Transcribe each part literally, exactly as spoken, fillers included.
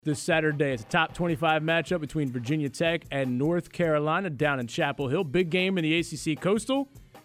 This Saturday, it's a top twenty-five matchup between Virginia Tech and North Carolina down in Chapel Hill. Big game in the A C C Coastal.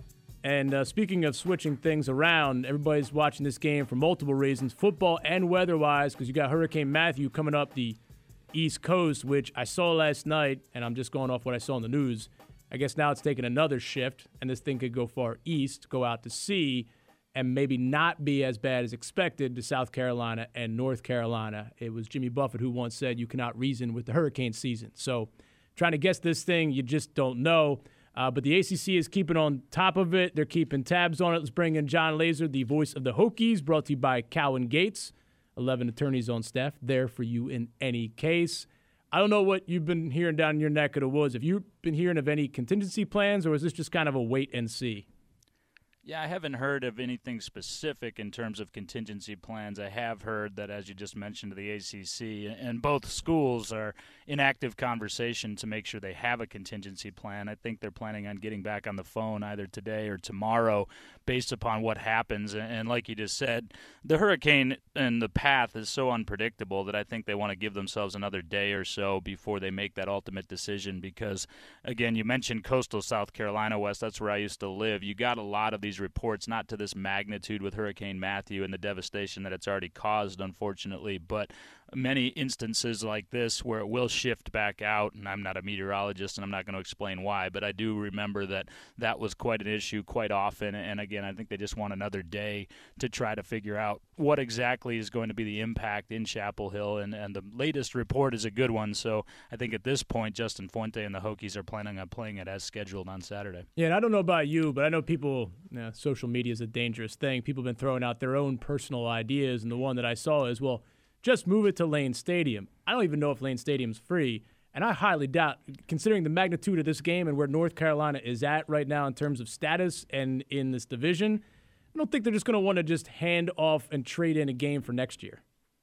And uh, speaking of switching things around, everybody's watching this game for multiple reasons, football and weather-wise, because you got Hurricane Matthew coming up the East Coast, which I saw last night, and I'm just going off what I saw in the news. I guess now it's taking another shift, and this thing could go far east, go out to sea, and maybe not be as bad as expected to South Carolina and North Carolina. It was Jimmy Buffett who once said you cannot reason with the hurricane season. So trying to guess this thing, you just don't know. Uh, but the A C C is keeping on top of it. They're keeping tabs on it. Let's bring in John Laser, the voice of the Hokies, brought to you by Cowan Gates. eleven attorneys on staff, there for you in any case. I don't know what you've been hearing down in your neck of the woods. Have you been hearing of any contingency plans, or is this just kind of a wait and see? Yeah, I haven't heard of anything specific in terms of contingency plans. I have heard that, as you just mentioned, the A C C and both schools are in active conversation to make sure they have a contingency plan. I think they're planning on getting back on the phone either today or tomorrow based upon what happens. And like you just said, the hurricane and the path is so unpredictable that I think they want to give themselves another day or so before they make that ultimate decision because, again, you mentioned coastal South Carolina, West. That's where I used to live. You got a lot of these reports, not to this magnitude with Hurricane Matthew and the devastation that it's already caused, unfortunately, but many instances like this where it will shift back out, and I'm not a meteorologist and I'm not going to explain why, but I do remember that that was quite an issue quite often, and again, I think they just want another day to try to figure out what exactly is going to be the impact in Chapel Hill, and, and the latest report is a good one, so I think at this point, Justin Fuente and the Hokies are planning on playing it as scheduled on Saturday. Yeah, and I don't know about you, but I know people, you know, social media is a dangerous thing. People have been throwing out their own personal ideas, and the one that I saw is, well, just move it to Lane Stadium. I don't even know if Lane Stadium's free, and I highly doubt, considering the magnitude of this game and where North Carolina is at right now in terms of status and in this division, I don't think they're just going to want to just hand off and trade in a game for next year.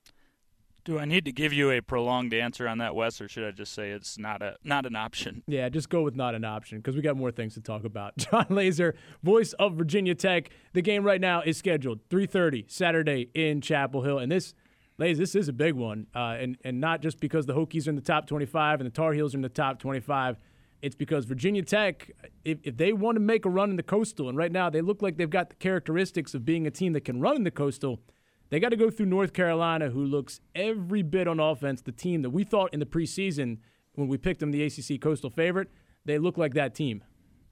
Do I need to give you a prolonged answer on that, Wes, or should I just say it's not a not an option? Yeah, just go with not an option because we got more things to talk about. John Laser, voice of Virginia Tech. The game right now is scheduled three thirty Saturday in Chapel Hill, and this – Lays, this is a big one, uh, and, and not just because the Hokies are in the top twenty-five and the Tar Heels are in the top twenty-five. It's because Virginia Tech, if, if they want to make a run in the Coastal, and right now they look like they've got the characteristics of being a team that can run in the Coastal, they got to go through North Carolina, who looks every bit on offense, the team that we thought in the preseason when we picked them the A C C Coastal favorite, they look like that team.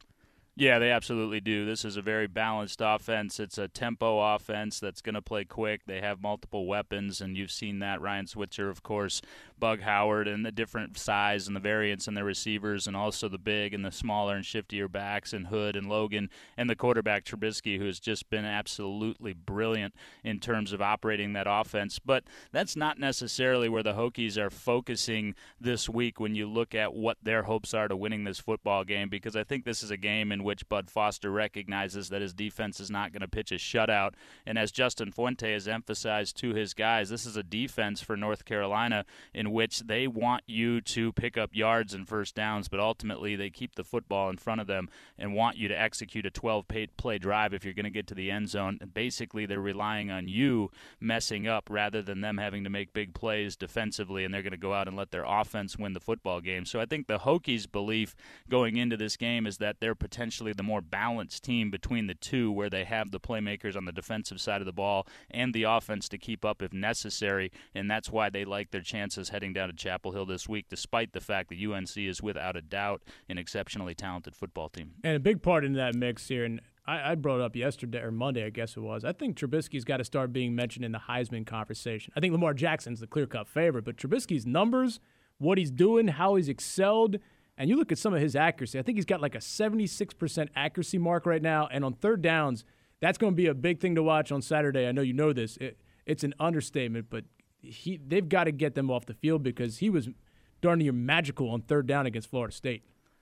Yeah, they absolutely do. This is a very balanced offense. It's a tempo offense that's going to play quick. They have multiple weapons, and you've seen that. Ryan Switzer, of course, Bug Howard, and the different size and the variance in the receivers, and also the big and the smaller and shiftier backs, and Hood and Logan, and the quarterback Trubisky, who has just been absolutely brilliant in terms of operating that offense. But that's not necessarily where the Hokies are focusing this week when you look at what their hopes are to winning this football game, because I think this is a game in which Bud Foster recognizes that his defense is not going to pitch a shutout. And as Justin Fuente has emphasized to his guys, this is a defense for North Carolina in which they want you to pick up yards and first downs, but ultimately they keep the football in front of them and want you to execute a twelve-play drive if you're going to get to the end zone. And basically they're relying on you messing up rather than them having to make big plays defensively, and they're going to go out and let their offense win the football game. So I think the Hokies' belief going into this game is that they're potentially the more balanced team between the two, where they have the playmakers on the defensive side of the ball and the offense to keep up if necessary, and that's why they like their chances heading down to Chapel Hill this week, despite the fact that U N C is without a doubt an exceptionally talented football team. And a big part in that mix here, and I, I brought it up yesterday or Monday, I guess it was, I think Trubisky's got to start being mentioned in the Heisman conversation. I think Lamar Jackson's the clear-cut favorite, but Trubisky's numbers, what he's doing, how he's excelled, and you look at some of his accuracy. I think he's got like a seventy-six percent accuracy mark right now. And on third downs, that's going to be a big thing to watch on Saturday. I know you know this. It, it's an understatement, but he they've got to get them off the field because he was darn near magical on third down against Florida State.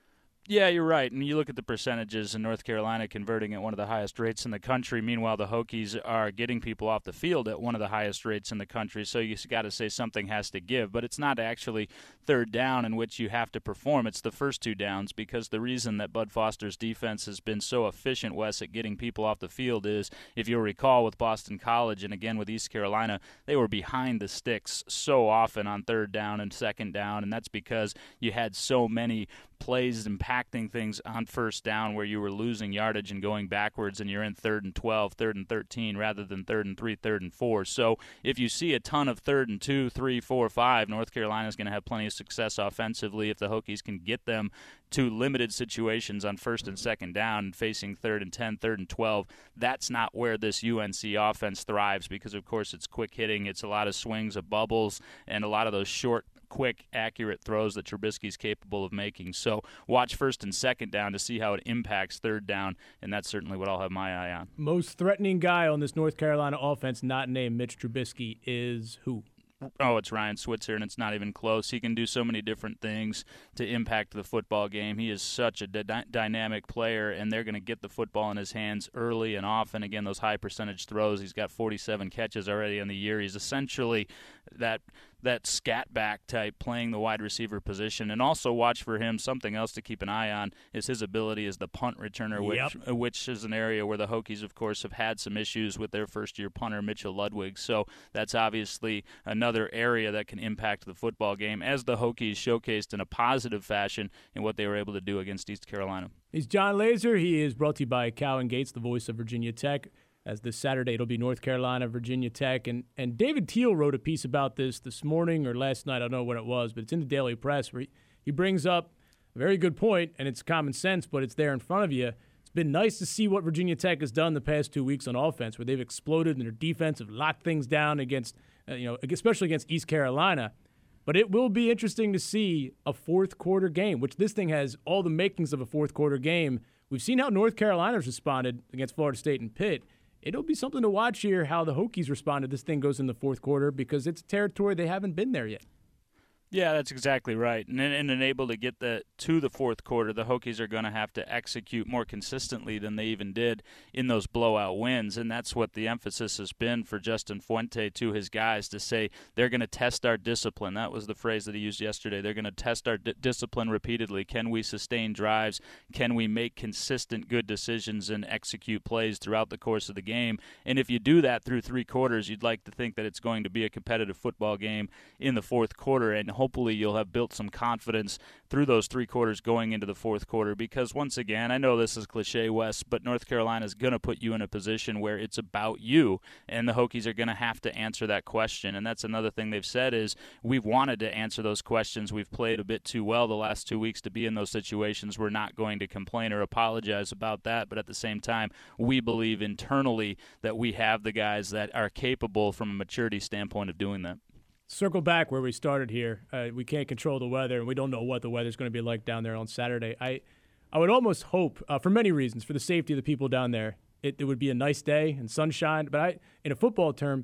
Yeah, you're right. And you look at the percentages in North Carolina converting at one of the highest rates in the country. Meanwhile, the Hokies are getting people off the field at one of the highest rates in the country. So you got to say something has to give. But it's not actually third down in which you have to perform. It's the first two downs, because the reason that Bud Foster's defense has been so efficient, Wes, at getting people off the field is, if you'll recall, with Boston College and again with East Carolina, they were behind the sticks so often on third down and second down. And that's because you had so many plays impacting things on first down where you were losing yardage and going backwards, and you're in third and twelve, third and thirteen, rather than third and three, third and four. So if you see a ton of third and two, three, four, five, North Carolina is going to have plenty of success offensively if the Hokies can get them to limited situations on first and second down and facing third and ten, third and twelve. That's not where this U N C offense thrives, because, of course, it's quick hitting. It's a lot of swings of bubbles and a lot of those short, quick, accurate throws that Trubisky's capable of making. So watch first and second down to see how it impacts third down, and that's certainly what I'll have my eye on. Most threatening guy on this North Carolina offense not named Mitch Trubisky is who? Oh, it's Ryan Switzer, and it's not even close. He can do so many different things to impact the football game. He is such a dy- dynamic player, and they're going to get the football in his hands early and often. Again, those high percentage throws. He's got forty-seven catches already in the year. He's essentially that that scat back type playing the wide receiver position. And also watch for him, something else to keep an eye on is his ability as the punt returner, yep. which, which is an area where the Hokies, of course, have had some issues with their first-year punter, Mitchell Ludwig. So that's obviously another area that can impact the football game, as the Hokies showcased in a positive fashion in what they were able to do against East Carolina. He's John Laser. He is brought to you by Cowan Gates, the voice of Virginia Tech. As this Saturday, it'll be North Carolina, Virginia Tech. And, and David Teal wrote a piece about this this morning or last night. I don't know when it was, but it's in the Daily Press, where he, he brings up a very good point, and it's common sense, but it's there in front of you. It's been nice to see what Virginia Tech has done the past two weeks on offense, where they've exploded and their defense have locked things down against, uh, you know, especially against East Carolina. But it will be interesting to see a fourth quarter game, which this thing has all the makings of a fourth quarter game. We've seen how North Carolina's responded against Florida State and Pitt. It'll be something to watch here how the Hokies respond if this thing goes in the fourth quarter, because it's territory they haven't been there yet. Yeah, that's exactly right. And, and, and able to get the, to the fourth quarter, the Hokies are going to have to execute more consistently than they even did in those blowout wins. And that's what the emphasis has been for Justin Fuente to his guys, to say they're going to test our discipline. That was the phrase that he used yesterday. They're going to test our d- discipline repeatedly. Can we sustain drives? Can we make consistent good decisions and execute plays throughout the course of the game? And if you do that through three quarters, you'd like to think that it's going to be a competitive football game in the fourth quarter. And hopefully you'll have built some confidence through those three quarters going into the fourth quarter, because once again, I know this is cliche, Wes, but North Carolina is going to put you in a position where it's about you, and the Hokies are going to have to answer that question. And that's another thing they've said is, we've wanted to answer those questions. We've played a bit too well the last two weeks to be in those situations. We're not going to complain or apologize about that, but at the same time, we believe internally that we have the guys that are capable from a maturity standpoint of doing that. Circle back where we started here. Uh, we can't control the weather, and we don't know what the weather's going to be like down there on Saturday. I I would almost hope, uh, for many reasons, for the safety of the people down there, it, it would be a nice day and sunshine. But I, in a football term,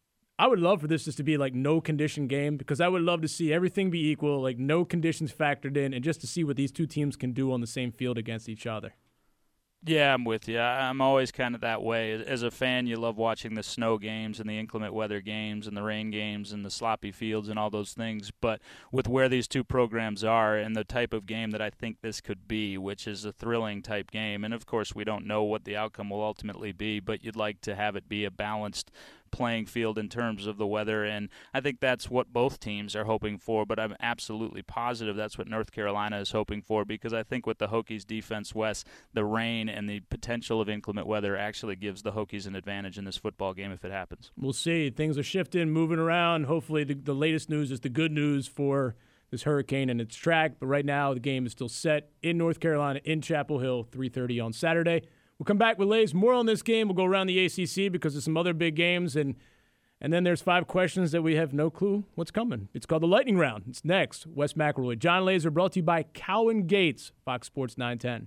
I would love for this just to be like no condition game, because I would love to see everything be equal, like no conditions factored in, and just to see what these two teams can do on the same field against each other. Yeah, I'm with you. I'm always kind of that way. As a fan, you love watching the snow games and the inclement weather games and the rain games and the sloppy fields and all those things. But with where these two programs are and the type of game that I think this could be, which is a thrilling type game, and of course we don't know what the outcome will ultimately be, but you'd like to have it be a balanced playing field in terms of the weather, and I think that's what both teams are hoping for, but I'm absolutely positive that's what North Carolina is hoping for, because I think with the Hokies defense, Wes, the rain and the potential of inclement weather actually gives the Hokies an advantage in this football game if it happens. We'll see. Things are shifting, moving around. Hopefully the, the latest news is the good news for this hurricane and its track, but right now the game is still set in North Carolina, in Chapel Hill, three thirty on Saturday. We'll come back with Lays. More on this game. We'll go around the A C C because there's some other big games, and and then there's five questions that we have no clue what's coming. It's called the Lightning Round. It's next. Wes McElroy, John Laser, brought to you by Cowan Gates, Fox Sports nine ten.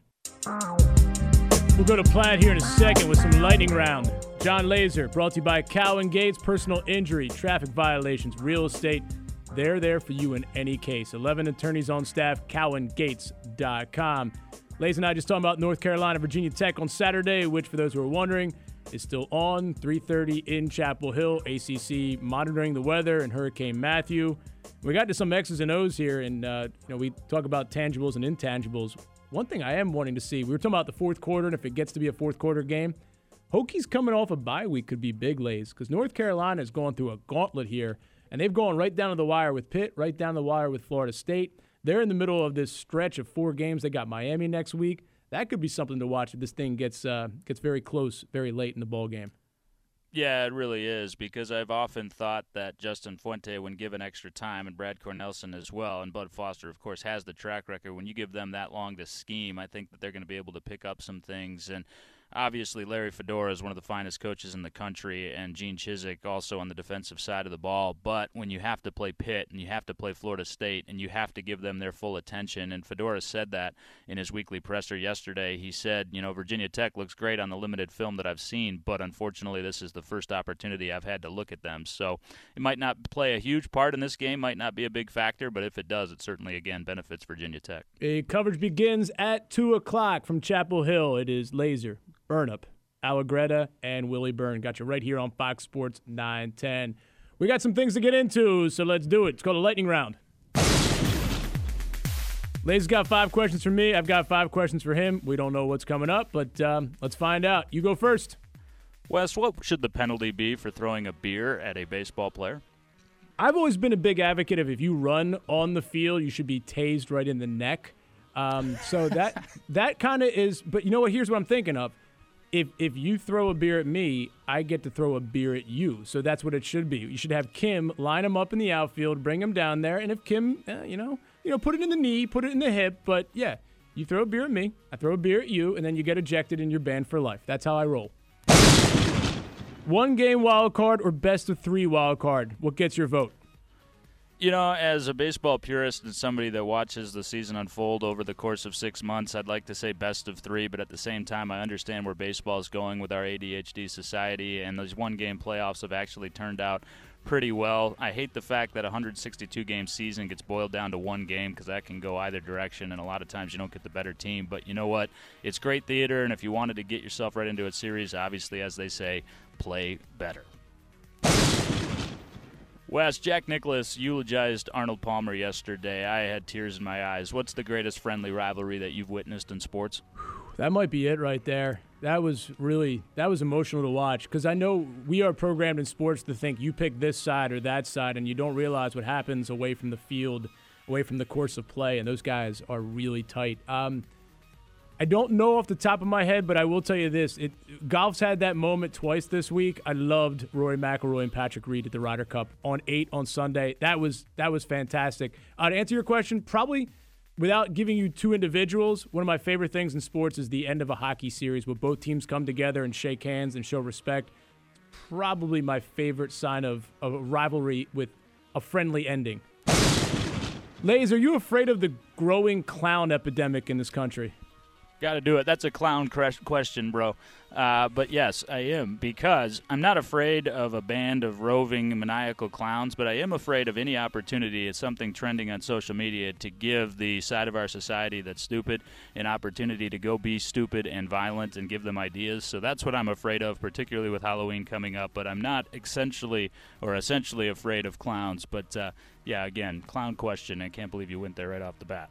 We'll go to Platt here in a second with some Lightning Round. John Laser, brought to you by Cowan Gates, personal injury, traffic violations, real estate, They're there for you in any case. eleven attorneys on staff, cowan gates dot com. Lays and I just talking about North Carolina, Virginia Tech on Saturday, which, for those who are wondering, is still on, three thirty in Chapel Hill. A C C monitoring the weather and Hurricane Matthew. We got to some X's and O's here, and uh, you know we talk about tangibles and intangibles. One thing I am wanting to see, we were talking about the fourth quarter, and if it gets to be a fourth quarter game, Hokies coming off a bye week could be big, Lays, because North Carolina is going through a gauntlet here, and they've gone right down to the wire with Pitt, right down the wire with Florida State. They're in the middle of this stretch of four games. They got Miami next week. That could be something to watch if this thing gets uh, gets very close, very late in the ball game. Yeah, it really is, because I've often thought that Justin Fuente, when given extra time, and Brad Cornelsen as well, and Bud Foster, of course, has the track record. When you give them that long to scheme, I think that they're going to be able to pick up some things. And obviously, Larry Fedora is one of the finest coaches in the country, and Gene Chizik also on the defensive side of the ball. But when you have to play Pitt and you have to play Florida State and you have to give them their full attention, and Fedora said that in his weekly presser yesterday. He said, you know, Virginia Tech looks great on the limited film that I've seen, but unfortunately this is the first opportunity I've had to look at them. So it might not play a huge part in this game, might not be a big factor, but if it does, it certainly, again, benefits Virginia Tech. A coverage begins at two o'clock from Chapel Hill. It is Laser, Burnup, Allegretta, and Willie Byrne. Got you right here on Fox Sports nine ten. We got some things to get into, so let's do it. It's called a lightning round. Laser's got five questions for me. I've got five questions for him. We don't know what's coming up, but um, let's find out. You go first. Wes, what should the penalty be for throwing a beer at a baseball player? I've always been a big advocate of if you run on the field, you should be tased right in the neck. Um, so that that kind of is – but you know what? Here's what I'm thinking of. If if you throw a beer at me, I get to throw a beer at you. So that's what it should be. You should have Kim line him up in the outfield, bring him down there, and if Kim, uh, you know, you know, put it in the knee, put it in the hip. But yeah, you throw a beer at me, I throw a beer at you, and then you get ejected and you're banned for life. That's how I roll. One game wild card or best of three wild card? What gets your vote? You know, as a baseball purist and somebody that watches the season unfold over the course of six months, I'd like to say best of three, but at the same time, I understand where baseball is going with our A D H D society, and those one-game playoffs have actually turned out pretty well. I hate the fact that a one hundred sixty-two game season gets boiled down to one game because that can go either direction, and a lot of times you don't get the better team. But you know what? It's great theater, and if you wanted to get yourself right into a series, obviously, as they say, play better. Wes, Jack Nicklaus eulogized Arnold Palmer yesterday. I had tears in my eyes. What's the greatest friendly rivalry that you've witnessed in sports? That might be it right there. That was really, that was emotional to watch because I know we are programmed in sports to think you pick this side or that side and you don't realize what happens away from the field, away from the course of play, and those guys are really tight. Um, I don't know off the top of my head, but I will tell you this. It, golf's had that moment twice this week. I loved Rory McIlroy and Patrick Reed at the Ryder Cup on eight on Sunday. That was that was fantastic. Uh, to answer your question, probably without giving you two individuals, one of my favorite things in sports is the end of a hockey series where both teams come together and shake hands and show respect. Probably my favorite sign of, of a rivalry with a friendly ending. Lays, are you afraid of the growing clown epidemic in this country? Got to do it. That's a clown question, bro. Uh, but yes, I am, because I'm not afraid of a band of roving maniacal clowns, but I am afraid of any opportunity, it's something trending on social media, to give the side of our society that's stupid an opportunity to go be stupid and violent and give them ideas. So that's what I'm afraid of, particularly with Halloween coming up. But I'm not essentially or essentially afraid of clowns. But, uh, yeah, again, clown question. I can't believe you went there right off the bat.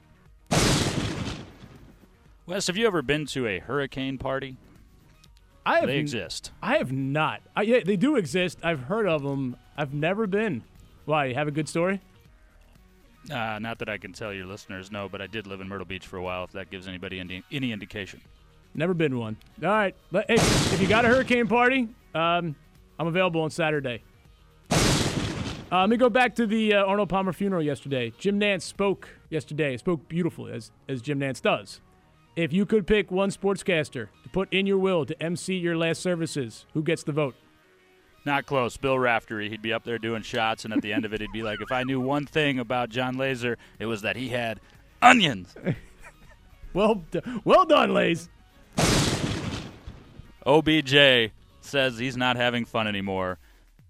Wes, have you ever been to a hurricane party? I have they n- exist. I have not. I, yeah, they do exist. I've heard of them. I've never been. Why? You have a good story? Uh, not that I can tell your listeners, no, but I did live in Myrtle Beach for a while, if that gives anybody any, any indication. Never been to one. All right. Hey, if you got a hurricane party, um, I'm available on Saturday. Uh, let me go back to the uh, Arnold Palmer funeral yesterday. Jim Nantz spoke yesterday. Spoke beautifully, as as Jim Nantz does. If you could pick one sportscaster to put in your will to emcee your last services, who gets the vote? Not close. Bill Raftery. He'd be up there doing shots, and at the end of it, he'd be like, if I knew one thing about John Laser, it was that he had onions. well, d- well done, Lays. O B J says he's not having fun anymore.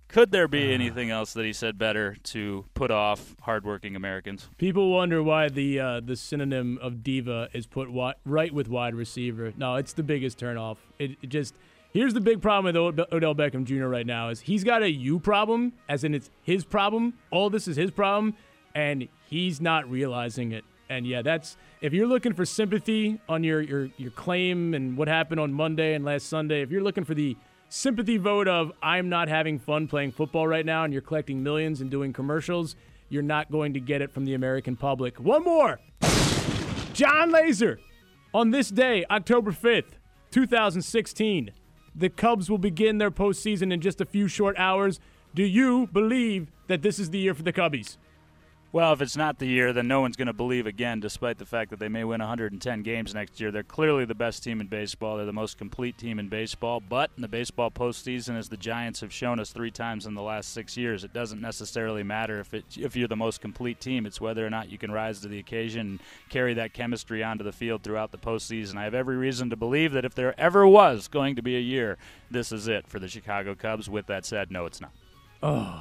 Could there be anything else that he said better to put off hardworking Americans? People wonder why the uh, the synonym of diva is put wi- right with wide receiver. No, it's the biggest turnoff. It, it just here's the big problem with Od- Odell Beckham Junior right now is he's got a you problem, as in it's his problem. All this is his problem, and he's not realizing it. And yeah, that's if you're looking for sympathy on your your your claim and what happened on Monday and last Sunday. If you're looking for the sympathy vote of I'm not having fun playing football right now and you're collecting millions and doing commercials, you're not going to get it from the American public. One more. John Laser. On this day, October fifth, twenty sixteen, the Cubs will begin their postseason in just a few short hours. Do you believe that this is the year for the Cubbies? Well, if it's not the year, then no one's going to believe again, despite the fact that they may win one hundred ten games next year. They're clearly the best team in baseball. They're the most complete team in baseball. But in the baseball postseason, as the Giants have shown us three times in the last six years, it doesn't necessarily matter if it, if you're the most complete team. It's whether or not you can rise to the occasion and carry that chemistry onto the field throughout the postseason. I have every reason to believe that if there ever was going to be a year, this is it for the Chicago Cubs. With that said, no, it's not. Oh.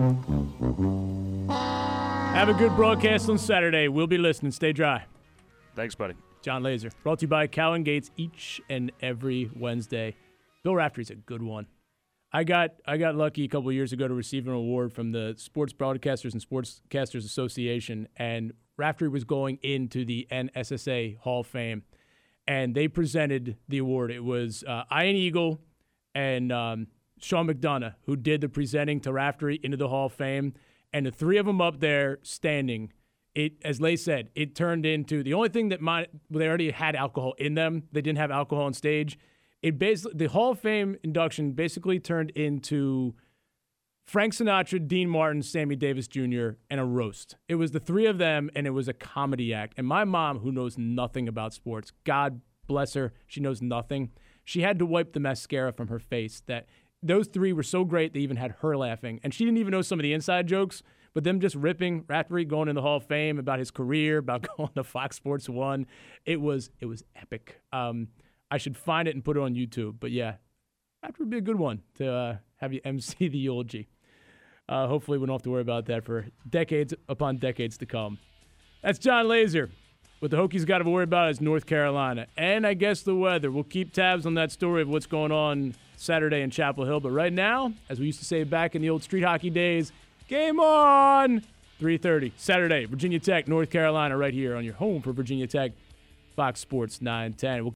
Have a good broadcast on Saturday. We'll be listening. Stay dry. Thanks, buddy. John Laser. Brought to you by Cowan Gates each and every Wednesday. Bill Raftery's a good one. I got I got lucky a couple of years ago to receive an award from the Sports Broadcasters and Sportscasters Association, and Raftery was going into the N S S A Hall of Fame, and they presented the award. It was uh, Ian Eagle and um, Sean McDonough who did the presenting to Raftery into the Hall of Fame. And the three of them up there standing, it as Lay said, it turned into the only thing that my, well, they already had alcohol in them. They didn't have alcohol on stage. It basically the Hall of Fame induction basically turned into Frank Sinatra, Dean Martin, Sammy Davis Junior, and a roast. It was the three of them, and it was a comedy act. And my mom, who knows nothing about sports, God bless her, she knows nothing. She had to wipe the mascara from her face. That. Those three were so great they even had her laughing. And she didn't even know some of the inside jokes, but them just ripping Raftery going in the Hall of Fame about his career, about going to Fox Sports one. It was it was epic. Um, I should find it and put it on YouTube. But yeah, Raftery would be a good one to uh, have you M C the eulogy. Uh, hopefully we don't have to worry about that for decades upon decades to come. That's John Laser. What the Hokies got to worry about is North Carolina. And I guess the weather. We'll keep tabs on that story of what's going on Saturday in Chapel Hill. But right now, as we used to say back in the old street hockey days, game on! three thirty, Saturday, Virginia Tech, North Carolina, right here on your home for Virginia Tech, Fox Sports nine ten. We'll